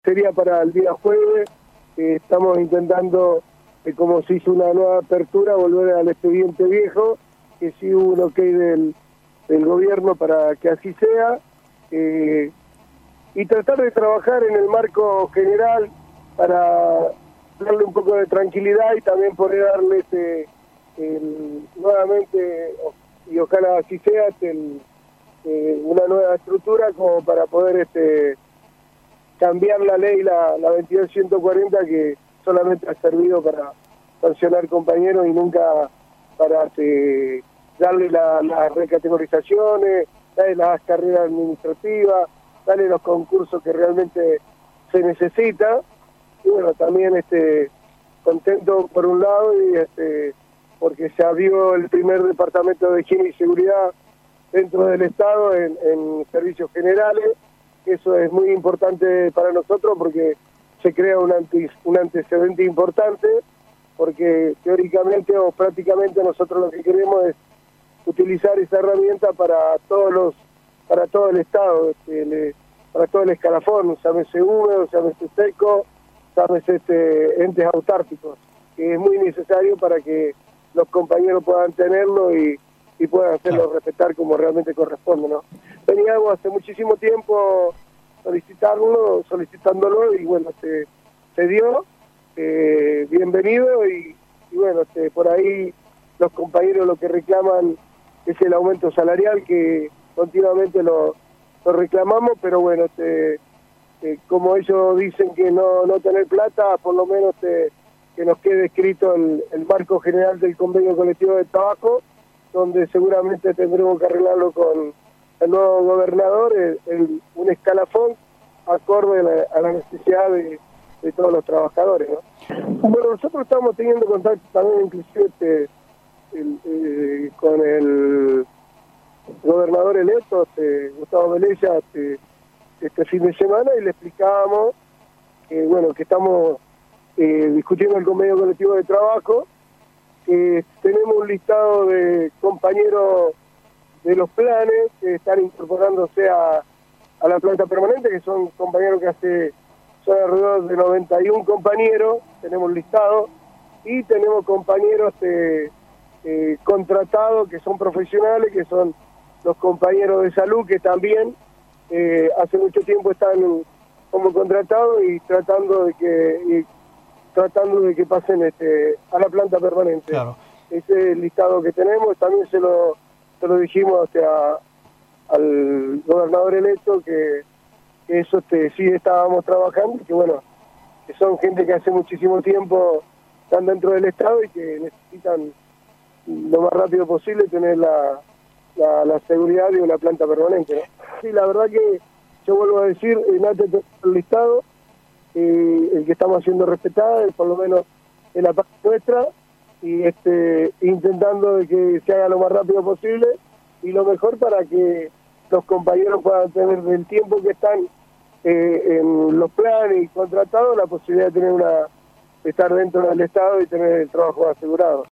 sería para el día jueves. Estamos intentando, como se hizo una nueva apertura, volver al expediente viejo, que sí hubo un ok del gobierno para que así sea, y tratar de trabajar en el marco general para darle un poco de tranquilidad y también poder darle nuevamente, y ojalá así sea, una nueva estructura como para poder cambiar la ley, la 22.140, que solamente ha servido para sancionar compañeros y nunca para darle las recategorizaciones, darle las carreras administrativas, darle los concursos que realmente se necesita. Y bueno, también contento por un lado y porque se abrió el primer departamento de higiene y seguridad dentro del Estado en servicios generales. Eso es muy importante para nosotros porque se crea un antecedente importante, porque teóricamente o prácticamente nosotros lo que queremos es utilizar esa herramienta para todo el Estado, para todo el escalafón, llámese húmedo, llámese seco, llámese entes autárquicos, que es muy necesario para que los compañeros puedan tenerlo y puedan hacerlo respetar como realmente corresponde, ¿no? Veníamos hace muchísimo tiempo solicitándolo y bueno, se dio, bienvenido y bueno, por ahí los compañeros lo que reclaman es el aumento salarial, que continuamente lo reclamamos, pero bueno, como ellos dicen que no tener plata, por lo menos que nos quede escrito el marco general del convenio colectivo de trabajo, donde seguramente tendremos que arreglarlo con el nuevo gobernador, un escalafón acorde a la necesidad de todos los trabajadores, ¿no? Bueno, nosotros estamos teniendo contacto también inclusive con el gobernador electo, Gustavo Velella, este fin de semana, y le explicábamos que bueno, que estamos discutiendo el convenio colectivo de trabajo, que tenemos un listado de compañeros de los planes que están incorporándose a la planta permanente, que son compañeros que son alrededor de 91 compañeros, tenemos listado, y tenemos compañeros contratados que son profesionales, que son los compañeros de salud, que también hace mucho tiempo están como contratados y tratando de que pasen a la planta permanente. Claro. Ese es el listado que tenemos. También se lo dijimos al gobernador electo que eso sí estábamos trabajando, y que bueno, que son gente que hace muchísimo tiempo están dentro del Estado y que necesitan lo más rápido posible tener la seguridad de una planta permanente, ¿no? Sí, la verdad que yo vuelvo a decir, Nate, el listado, el que estamos haciendo respetar, por lo menos en la parte nuestra, y intentando de que se haga lo más rápido posible y lo mejor para que los compañeros puedan tener el tiempo que están en los planes y contratados la posibilidad de tener estar dentro del Estado y tener el trabajo asegurado.